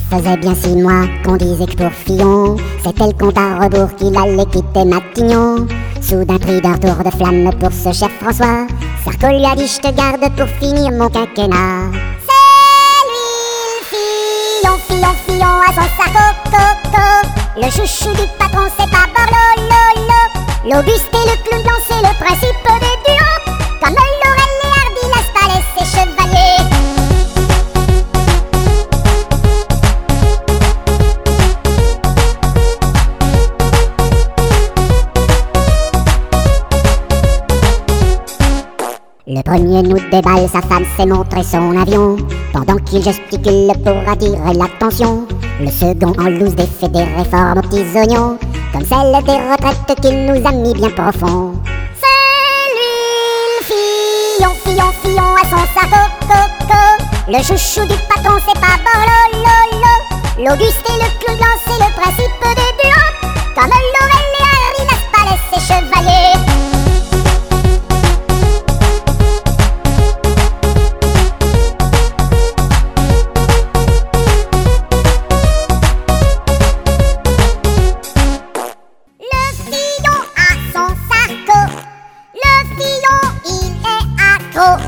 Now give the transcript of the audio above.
faisait bien 6 mois qu'on disait que pour Fillon, c'était le compte à rebours qu'il allait quitter Matignon. Soudain pris d'un tour de flamme pour ce chef François, Sarko lui a dit je te garde pour finir mon quinquennat. C'est lui le Fillon à son Sarko, coco. Le chouchou du patron c'est pas Borloo, lolo. L'Auguste et le clown blanc c'est le principe des duos. Comme Laurel et Hardy, Las Palais et Chevalier. Le 1er août des balles, sa femme s'est montré son avion, pendant qu'il gesticule pour attirer l'attention. Le second en loose défait des réformes aux petits oignons, comme celle des retraites qu'il nous a mis bien profond. C'est lui le Fillon à son Sarko, coco. Le chouchou du patron c'est pas Borloo, lolo. L'Auguste et le clown blanc c'est le principe des duos. Comme Laurel et Hardy, Las Palais et Chevalier. Le Fillon, il est accro.